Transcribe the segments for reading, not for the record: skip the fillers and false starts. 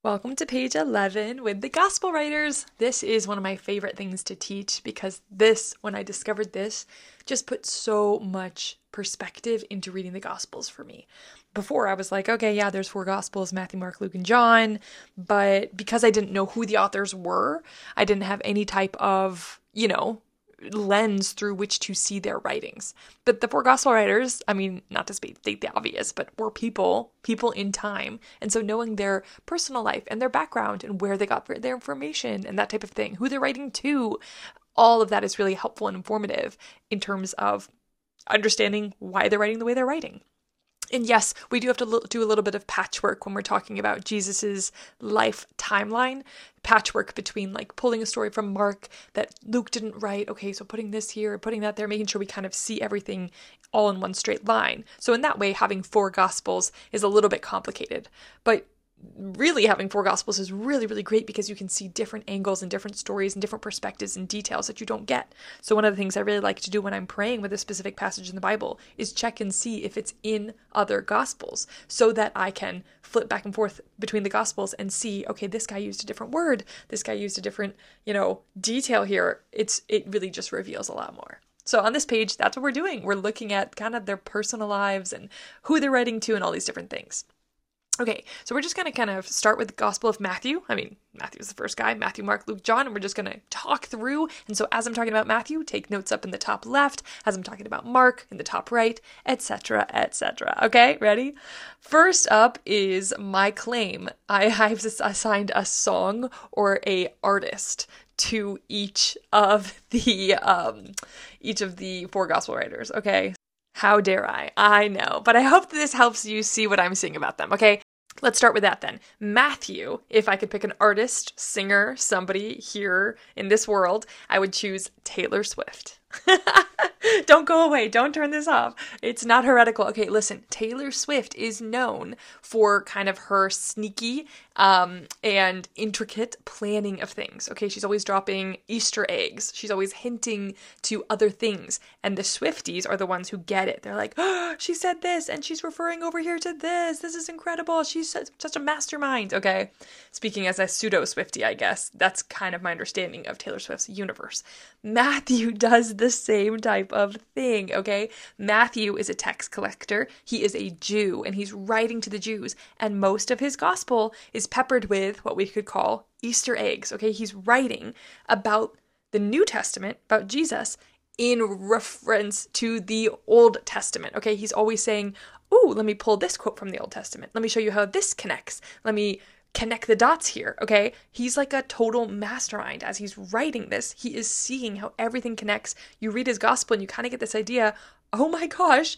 Welcome to page 11 with the Gospel Writers. This is one of my favorite things to teach because when I discovered this, just put so much perspective into reading the Gospels for me. Before I was like, okay, yeah, there's 4 Gospels, Matthew, Mark, Luke, and John. But because I didn't know who the authors were, I didn't have any type of, lens through which to see their writings. But the 4 gospel writers, not to state the obvious, but were people in time. And so knowing their personal life and their background and where they got their information and that type of thing, who they're writing to, all of that is really helpful and informative in terms of understanding why they're writing the way they're writing. And yes, we do have to do a little bit of patchwork when we're talking about Jesus's life timeline. Patchwork between pulling a story from Mark that Luke didn't write. Okay, so putting this here, putting that there, making sure we kind of see everything all in one straight line. So in that way, having 4 gospels is a little bit complicated. But really having 4 gospels is really, really great because you can see different angles and different stories and different perspectives and details that you don't get. So one of the things I really like to do when I'm praying with a specific passage in the Bible is check and see if it's in other gospels so that I can flip back and forth between the gospels and see, okay, this guy used a different word, this guy used a different, detail here. It really just reveals a lot more. So on this page, that's what we're doing. We're looking at kind of their personal lives and who they're writing to and all these different things. Okay, so we're just going to kind of start with the Gospel of Matthew. Matthew's the first guy, Matthew, Mark, Luke, John, and we're just going to talk through. And so as I'm talking about Matthew, take notes up in the top left, as I'm talking about Mark in the top right, etc., etc. Okay, ready? First up is my claim. I've assigned a song or a artist to each of the 4 Gospel writers, okay? How dare I? I know, but I hope this helps you see what I'm seeing about them, okay? Let's start with that then. Matthew, if I could pick an artist, singer, somebody here in this world, I would choose Taylor Swift. Don't go away. Don't turn this off. It's not heretical. Okay, listen. Taylor Swift is known for kind of her sneaky and intricate planning of things. Okay, she's always dropping Easter eggs. She's always hinting to other things. And the Swifties are the ones who get it. They're like, oh, she said this and she's referring over here to this. This is incredible. She's such a mastermind. Okay, speaking as a pseudo-Swiftie, I guess. That's kind of my understanding of Taylor Swift's universe. Matthew does the same type of thing, okay? Matthew is a tax collector. He is a Jew, and he's writing to the Jews, and most of his gospel is peppered with what we could call Easter eggs, okay? He's writing about the New Testament, about Jesus, in reference to the Old Testament, okay? He's always saying, ooh, let me pull this quote from the Old Testament. Let me show you how this connects. Let me connect the dots here, okay? He's like a total mastermind. As he's writing this, he is seeing how everything connects. You read his gospel and you kind of get this idea, oh my gosh,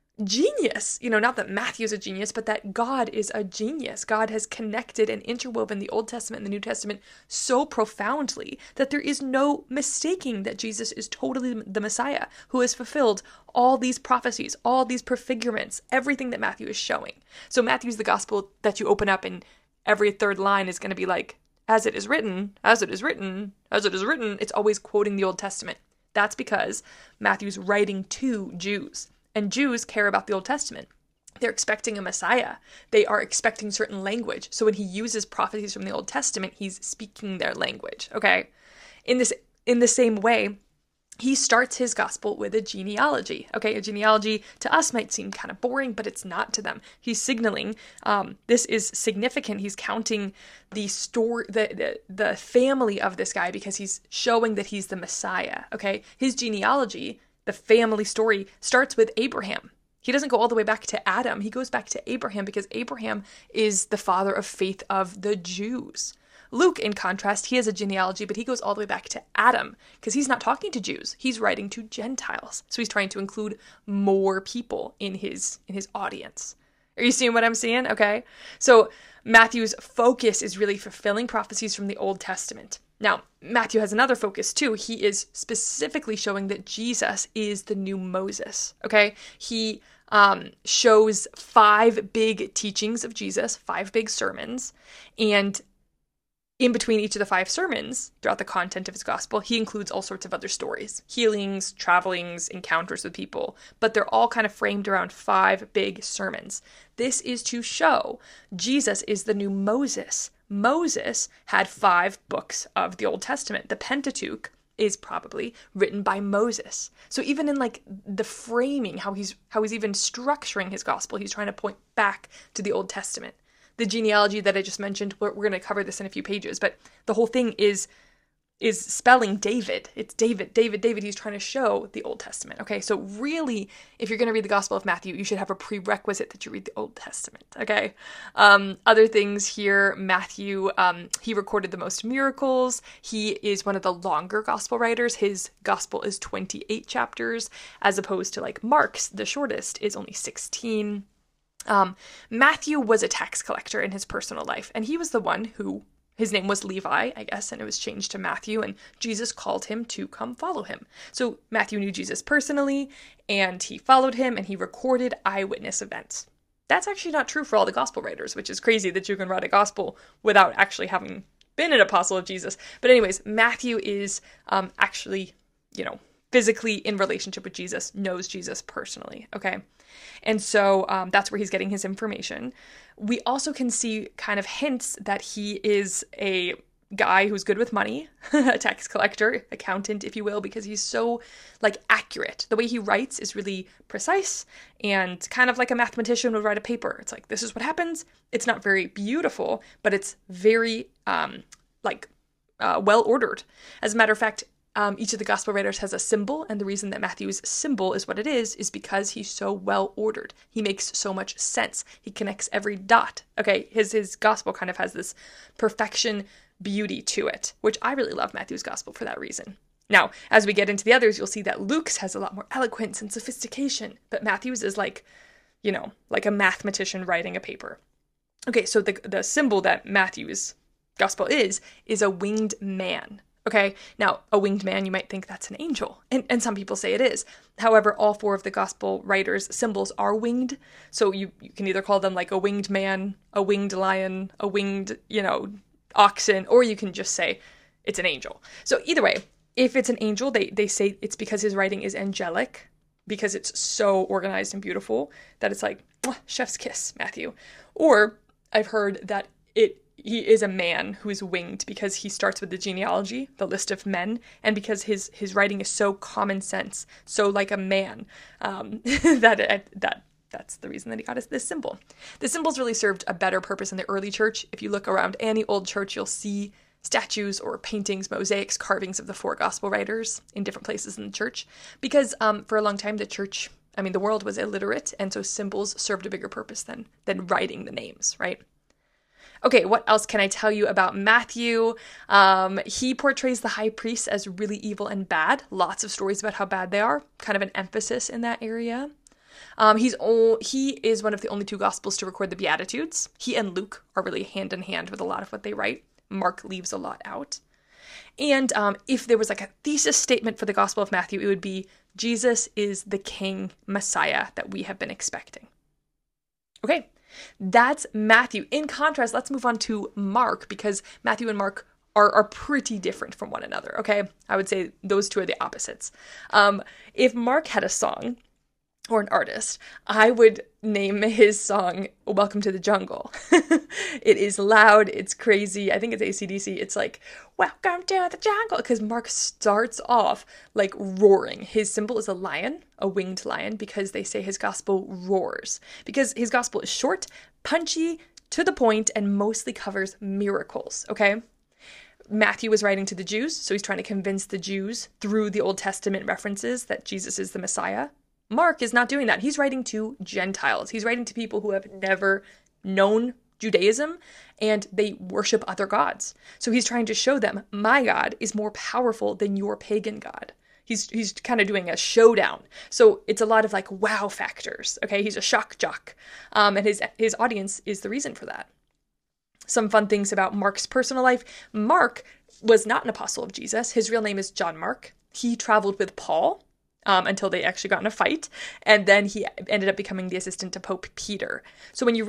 genius. Not that Matthew's a genius, but that God is a genius. God has connected and interwoven the Old Testament and the New Testament so profoundly that there is no mistaking that Jesus is totally the Messiah who has fulfilled all these prophecies, all these prefigurements, everything that Matthew is showing. So Matthew's the gospel that you open up and every third line is going to be like, as it is written, as it is written, as it is written. It's always quoting the Old Testament. That's because Matthew's writing to Jews, and Jews care about the Old Testament. They're expecting a Messiah. They are expecting certain language. So when he uses prophecies from the Old Testament, he's speaking their language, okay? In the same way, he starts his gospel with a genealogy. Okay, a genealogy to us might seem kind of boring, but it's not to them. He's signaling this is significant. He's counting the story, the family of this guy because he's showing that he's the Messiah. Okay, his genealogy, the family story, starts with Abraham. He doesn't go all the way back to Adam. He goes back to Abraham because Abraham is the father of faith of the Jews. Luke, in contrast, he has a genealogy, but he goes all the way back to Adam because he's not talking to Jews. He's writing to Gentiles. So he's trying to include more people in his audience. Are you seeing what I'm seeing? Okay. So Matthew's focus is really fulfilling prophecies from the Old Testament. Now, Matthew has another focus too. He is specifically showing that Jesus is the new Moses. Okay. He shows 5 big teachings of Jesus, 5 big sermons, and In between each of the 5 sermons, throughout the content of his gospel, he includes all sorts of other stories, healings, travelings, encounters with people, but they're all kind of framed around 5 big sermons. This is to show Jesus is the new Moses. Moses had 5 books of the Old Testament. The Pentateuch is probably written by Moses. So even in like the framing, how he's even structuring his gospel, he's trying to point back to the Old Testament. The genealogy that I just mentioned, we're going to cover this in a few pages, but the whole thing is spelling David. It's David, David, David. He's trying to show the Old Testament. Okay, so really, if you're going to read the Gospel of Matthew, you should have a prerequisite that you read the Old Testament. Okay, other things here, Matthew, he recorded the most miracles. He is one of the longer Gospel writers. His Gospel is 28 chapters, as opposed to like Mark's, the shortest, is only 16. Matthew was a tax collector in his personal life, and he was the one who, his name was Levi, I guess, and it was changed to Matthew, and Jesus called him to come follow him. So Matthew knew Jesus personally, and he followed him, and he recorded eyewitness events. That's actually not true for all the gospel writers, which is crazy that you can write a gospel without actually having been an apostle of Jesus. But anyways, Matthew is actually, physically in relationship with Jesus, knows Jesus personally, okay? And so that's where he's getting his information. We also can see kind of hints that he is a guy who's good with money, a tax collector, accountant, if you will, because he's so accurate. The way he writes is really precise and kind of like a mathematician would write a paper. It's like, this is what happens. It's not very beautiful, but it's very well ordered. As a matter of fact, each of the gospel writers has a symbol, and the reason that Matthew's symbol is what it is because he's so well ordered. He makes so much sense. He connects every dot. Okay, his gospel kind of has this perfection beauty to it, which I really love Matthew's gospel for that reason. Now, as we get into the others, you'll see that Luke's has a lot more eloquence and sophistication, but Matthew's is like a mathematician writing a paper. Okay, so the symbol that Matthew's gospel is a winged man. Okay, now a winged man, you might think that's an angel, and some people say it is. However, all 4 of the gospel writers' symbols are winged, so you can either call them like a winged man, a winged lion, a winged, oxen, or you can just say it's an angel. So either way, if it's an angel, they say it's because his writing is angelic, because it's so organized and beautiful that it's like, chef's kiss, Matthew. Or I've heard that he is a man who is winged because he starts with the genealogy, the list of men, and because his writing is so common sense, so like a man, that's the reason that he got us this symbol. The symbols really served a better purpose in the early church. If you look around any old church, you'll see statues or paintings, mosaics, carvings of the 4 gospel writers in different places in the church, because for a long time the world was illiterate, and so symbols served a bigger purpose than writing the names, right? Okay, what else can I tell you about Matthew? He portrays the high priests as really evil and bad. Lots of stories about how bad they are. Kind of an emphasis in that area. He is one of the only 2 gospels to record the Beatitudes. He and Luke are really hand in hand with a lot of what they write. Mark leaves a lot out. And if there was a thesis statement for the Gospel of Matthew, it would be, Jesus is the King Messiah that we have been expecting. Okay. That's Matthew. In contrast, let's move on to Mark, because Matthew and Mark are pretty different from one another, okay? I would say those 2 are the opposites. If Mark had a song, or an artist, I would name his song Welcome to the Jungle. It is loud, it's crazy, I think it's AC/DC, it's like, welcome to the jungle, because Mark starts off like roaring. His symbol is a lion, a winged lion, because they say his gospel roars. Because his gospel is short, punchy, to the point, and mostly covers miracles, okay? Matthew was writing to the Jews, so he's trying to convince the Jews through the Old Testament references that Jesus is the Messiah. Mark is not doing that. He's writing to Gentiles. He's writing to people who have never known Judaism and they worship other gods. So he's trying to show them, my God is more powerful than your pagan God. He's kind of doing a showdown. So it's a lot of wow factors. Okay, he's a shock jock. And his audience is the reason for that. Some fun things about Mark's personal life. Mark was not an apostle of Jesus. His real name is John Mark. He traveled with Paul until they actually got in a fight. And then he ended up becoming the assistant to Pope Peter. So when you read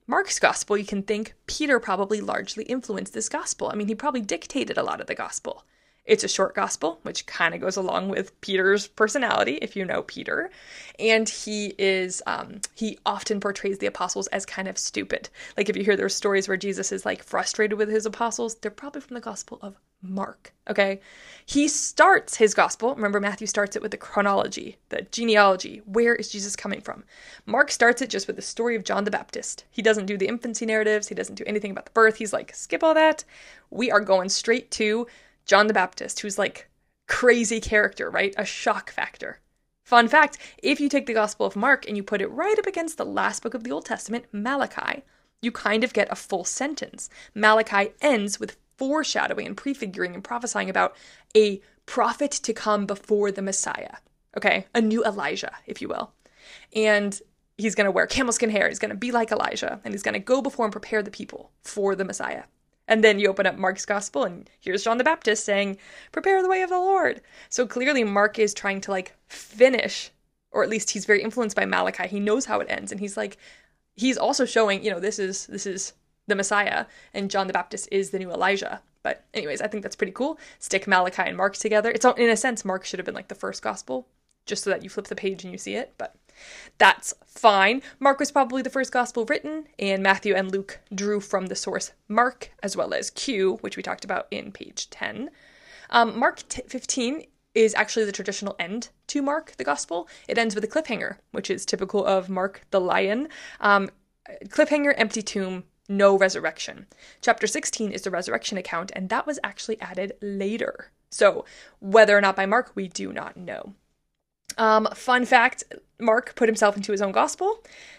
Mark's gospel, you can think Peter probably largely influenced this gospel. I mean, he probably dictated a lot of the gospel. It's a short gospel, which kind of goes along with Peter's personality, if you know Peter. And he often portrays the apostles as kind of stupid. Like if you hear there's stories where Jesus is like frustrated with his apostles, they're probably from the Gospel of Mark, okay? He starts his gospel. Remember, Matthew starts it with the chronology, the genealogy. Where is Jesus coming from? Mark starts it just with the story of John the Baptist. He doesn't do the infancy narratives. He doesn't do anything about the birth. He's like, skip all that. We are going straight to John the Baptist, who's like crazy character, right? A shock factor. Fun fact, if you take the Gospel of Mark and you put it right up against the last book of the Old Testament, Malachi, you kind of get a full sentence. Malachi ends with foreshadowing and prefiguring and prophesying about a prophet to come before the Messiah. Okay? A new Elijah, if you will. And he's going to wear camel skin hair. He's going to be like Elijah. And he's going to go before and prepare the people for the Messiah. And then you open up Mark's gospel and here's John the Baptist saying, prepare the way of the Lord. So clearly Mark is trying to like finish, or at least he's very influenced by Malachi. He knows how it ends. And he's also showing, this is the Messiah and John the Baptist is the new Elijah. But anyways, I think that's pretty cool. Stick Malachi and Mark together. It's in a sense, Mark should have been like the first gospel, just so that you flip the page and you see it. But that's fine. Mark was probably the first gospel written, and Matthew and Luke drew from the source Mark, as well as Q, which we talked about in page 10. Mark 15 is actually the traditional end to Mark, the gospel. It ends with a cliffhanger, which is typical of Mark the Lion. Cliffhanger, empty tomb, no resurrection. Chapter 16 is the resurrection account, and that was actually added later. So whether or not by Mark, we do not know. Fun fact, Mark put himself into his own gospel.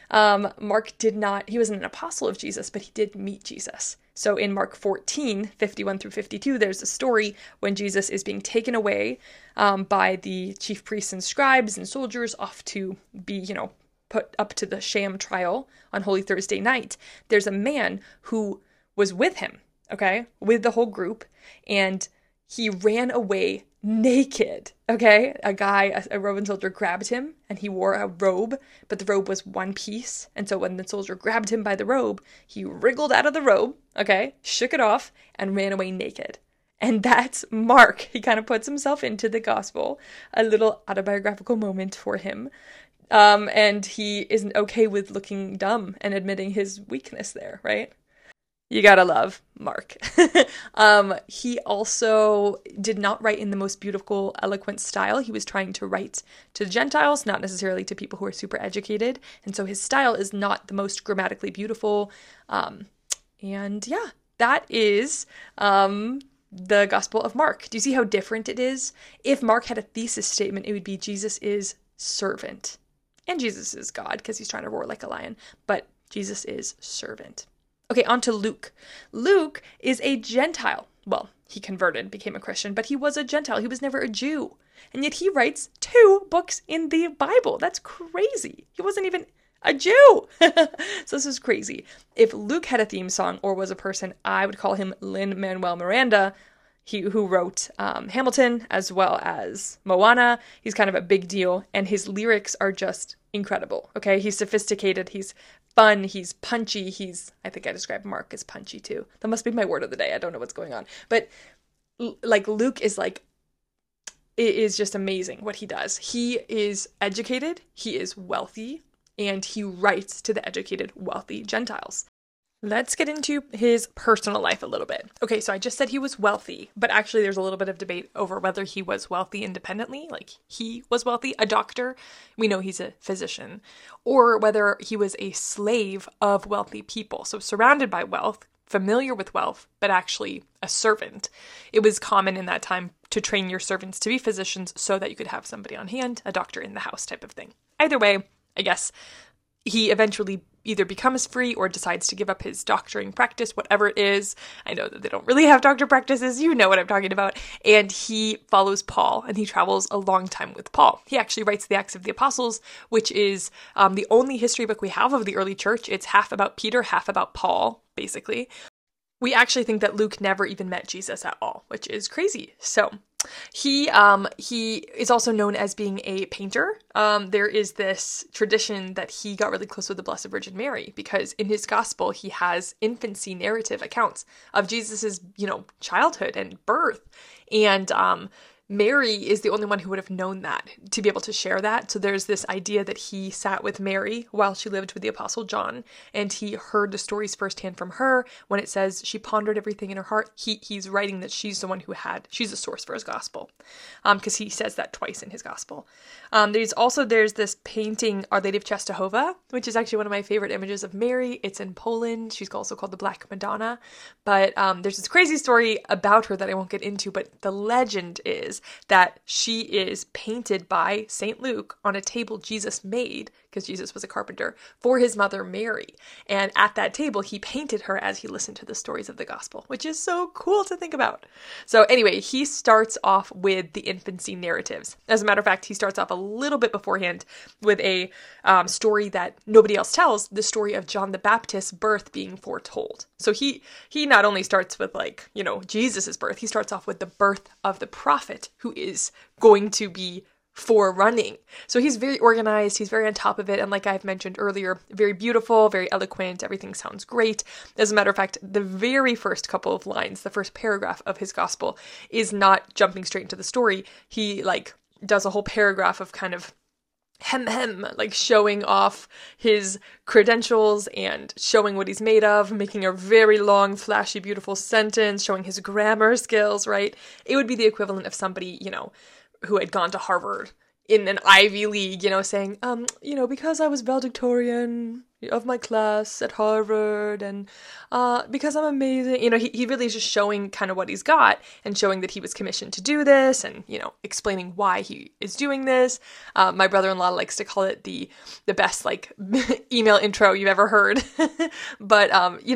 He wasn't an apostle of Jesus, but he did meet Jesus. So in Mark 14, 51 through 52, there's a story when Jesus is being taken away by the chief priests and scribes and soldiers off to be, put up to the sham trial on Holy Thursday night. There's a man who was with him, okay, with the whole group, and he ran away naked, okay? A Roman soldier grabbed him, and he wore a robe, but the robe was one piece, and so when the soldier grabbed him by the robe, he wriggled out of the robe, okay, shook it off, and ran away naked. And that's Mark. He kind of puts himself into the gospel, a little autobiographical moment for him, and he isn't okay with looking dumb and admitting his weakness there, right? You gotta love Mark. He also did not write in the most beautiful, eloquent style. He was trying to write to the Gentiles, not necessarily to people who are super educated. And so his style is not the most grammatically beautiful. And yeah, that is the Gospel of Mark. Do you see how different it is? If Mark had a thesis statement, it would be Jesus is servant. And Jesus is God, because he's trying to roar like a lion. But Jesus is servant. Okay, on to Luke. Luke is a Gentile. Well, he converted, became a Christian, but he was a Gentile. He was never a Jew. And yet he writes 2 books in the Bible. That's crazy. He wasn't even a Jew. So this is crazy. If Luke had a theme song or was a person, I would call him Lin-Manuel Miranda, who wrote Hamilton as well as Moana. He's kind of a big deal, and his lyrics are just incredible, okay? He's sophisticated, he's fun, he's punchy, I think I described Mark as punchy too. That must be my word of the day. I don't know what's going on. But Luke is it is just amazing what he does. He is educated, he is wealthy, and he writes to the educated, wealthy Gentiles. Let's get into his personal life a little bit. Okay, so I just said he was wealthy, but actually there's a little bit of debate over whether he was wealthy independently, like he was wealthy, a doctor, we know he's a physician, or whether he was a slave of wealthy people. So surrounded by wealth, familiar with wealth, but actually a servant. It was common in that time to train your servants to be physicians so that you could have somebody on hand, a doctor in the house type of thing. Either way, I guess he eventually either becomes free or decides to give up his doctoring practice, whatever it is. I know that they don't really have doctor practices. You know what I'm talking about. And he follows Paul, and he travels a long time with Paul. He actually writes the Acts of the Apostles, which is the only history book we have of the early church. It's half about Peter, half about Paul, basically. We actually think that Luke never even met Jesus at all, which is crazy. So He is also known as being a painter. There is this tradition that he got really close with the Blessed Virgin Mary because in his gospel he has infancy narrative accounts of Jesus's, childhood and birth. And Mary is the only one who would have known that, to be able to share that. So there's this idea that he sat with Mary while she lived with the Apostle John, and he heard the stories firsthand from her. When it says she pondered everything in her heart, he's writing that she's the one she's a source for his gospel, because he says that twice in his gospel. There's this painting, Our Lady of Czestochowa, which is actually one of my favorite images of Mary. It's in Poland. She's also called the Black Madonna. But there's this crazy story about her that I won't get into, but the legend is that she is painted by St. Luke on a table Jesus made, because Jesus was a carpenter, for his mother Mary. And at that table, he painted her as he listened to the stories of the gospel, which is so cool to think about. So anyway, he starts off with the infancy narratives. As a matter of fact, he starts off a little bit beforehand with a story that nobody else tells, the story of John the Baptist's birth being foretold. So he not only starts with Jesus's birth, he starts off with the birth of the prophet who is going to be forerunning. So he's very organized, he's very on top of it, and like I've mentioned earlier, very beautiful, very eloquent, everything sounds great. As a matter of fact, the very first couple of lines, the first paragraph of his gospel is not jumping straight into the story. He does a whole paragraph of kind of showing off his credentials and showing what he's made of, making a very long, flashy, beautiful sentence, showing his grammar skills, right? It would be the equivalent of somebody, who had gone to Harvard in an Ivy League, saying, because I was valedictorian of my class at Harvard and because I'm amazing. He really is just showing kind of what he's got and showing that he was commissioned to do this and, explaining why he is doing this. My brother-in-law likes to call it the best, email intro you've ever heard. But,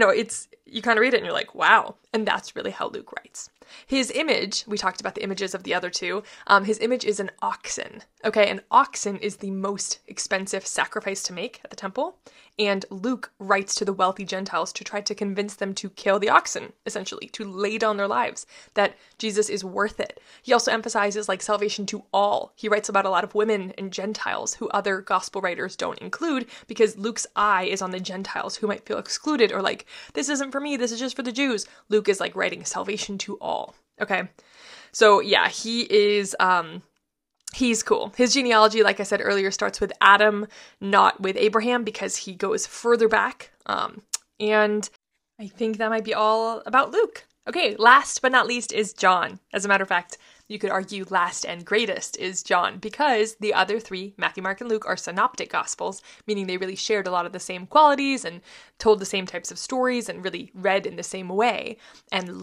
you kind of read it and you're like, wow. And that's really how Luke writes. His image, we talked about the images of the other two, his image is an oxen. Okay, an oxen is the most expensive sacrifice to make at the temple, and Luke writes to the wealthy Gentiles to try to convince them to kill the oxen, essentially, to lay down their lives, that Jesus is worth it. He also emphasizes salvation to all. He writes about a lot of women and Gentiles who other gospel writers don't include, because Luke's eye is on the Gentiles who might feel excluded or this isn't for me, this is just for the Jews. Luke is writing salvation to all. Okay, so yeah, he is, he's cool. His genealogy, like I said earlier, starts with Adam, not with Abraham, because he goes further back, and I think that might be all about Luke. Okay, last but not least is John. As a matter of fact, you could argue last and greatest is John, because the other three, Matthew, Mark, and Luke, are synoptic gospels, meaning they really shared a lot of the same qualities and told the same types of stories and really read in the same way. And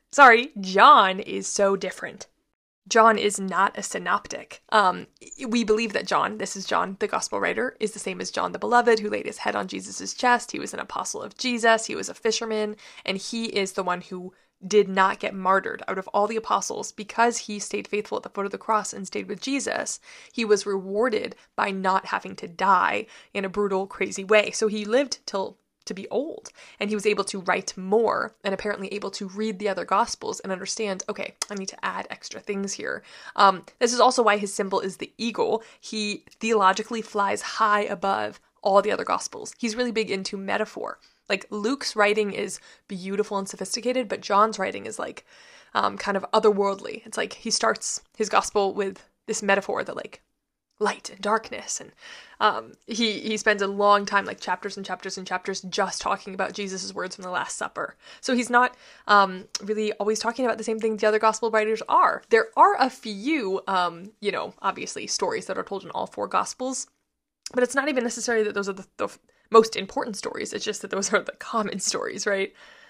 John is so different. John is not a synoptic. We believe that John, this is John, the gospel writer, is the same as John the Beloved, who laid his head on Jesus' chest. He was an apostle of Jesus. He was a fisherman, and he is the one who did not get martyred out of all the apostles because he stayed faithful at the foot of the cross and stayed with Jesus. He was rewarded by not having to die in a brutal, crazy way. So he lived to be old, and he was able to write more and apparently able to read the other gospels and understand, okay, I need to add extra things here. This is also why his symbol is the eagle. He theologically flies high above all the other gospels. He's really big into metaphor. Luke's writing is beautiful and sophisticated, but John's writing is kind of otherworldly. It's he starts his gospel with this metaphor that light and darkness, and he spends a long time, chapters and chapters and chapters, just talking about Jesus' words from the Last Supper. So he's not really always talking about the same things the other gospel writers are. There are a few, obviously stories that are told in all four gospels, but it's not even necessary that those are the most important stories. It's just that those are the common stories, right?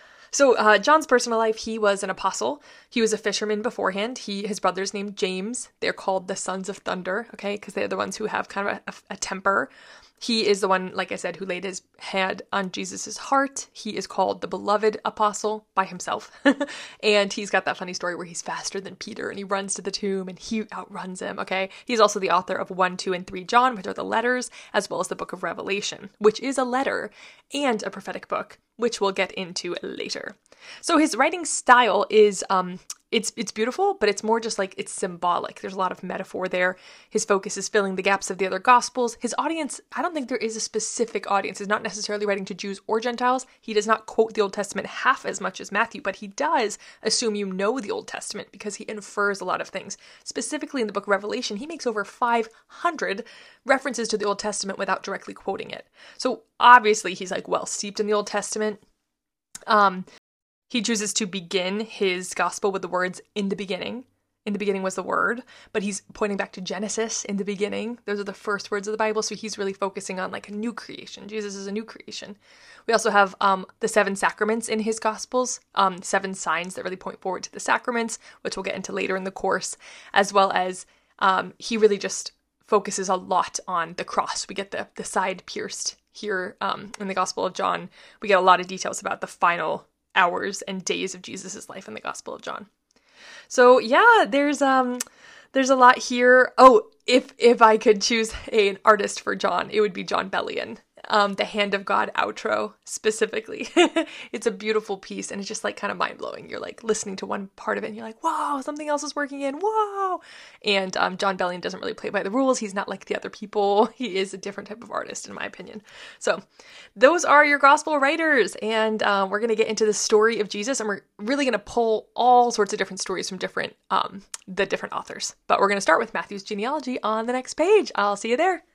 So John's personal life, he was an apostle. He was a fisherman beforehand. His brother's named James. They're called the Sons of Thunder, okay, because they're the ones who have kind of a temper. He is the one, like I said, who laid his head on Jesus's heart. He is called the beloved apostle by himself. And he's got that funny story where he's faster than Peter and he runs to the tomb and he outruns him, okay? He's also the author of 1, 2, and 3 John, which are the letters, as well as the book of Revelation, which is a letter and a prophetic book, which we'll get into later. So his writing style is it's beautiful, but it's more just like it's symbolic. There's a lot of metaphor there. His focus is filling the gaps of the other gospels. His audience, I don't think there is a specific audience. He's not necessarily writing to Jews or Gentiles. He does not quote the Old Testament half as much as Matthew, but he does assume you know the Old Testament because he infers a lot of things. Specifically in the book of Revelation, he makes over 500 references to the Old Testament without directly quoting it. So obviously he's like well steeped in the Old Testament. He chooses to begin his gospel with the words, in the beginning. In the beginning was the word, but he's pointing back to Genesis, in the beginning. Those are the first words of the Bible, so he's really focusing on like a new creation. Jesus is a new creation. We also have the 7 sacraments in his gospels, 7 signs that really point forward to the sacraments, which we'll get into later in the course, as well as he really just focuses a lot on the cross. We get the side pierced here in the Gospel of John. We get a lot of details about the final hours and days of Jesus' life in the Gospel of John. So yeah, there's a lot here. Oh, if I could choose an artist for John, it would be John Bellion. The Hand of God outro specifically. It's a beautiful piece and it's just like kind of mind-blowing. You're like listening to one part of it and you're like, whoa, something else is working in, whoa. And John Bellion doesn't really play by the rules. He's not like the other people. He is a different type of artist in my opinion. So those are your gospel writers, and we're going to get into the story of Jesus, and we're really going to pull all sorts of different stories from the different authors. But we're going to start with Matthew's genealogy on the next page. I'll see you there.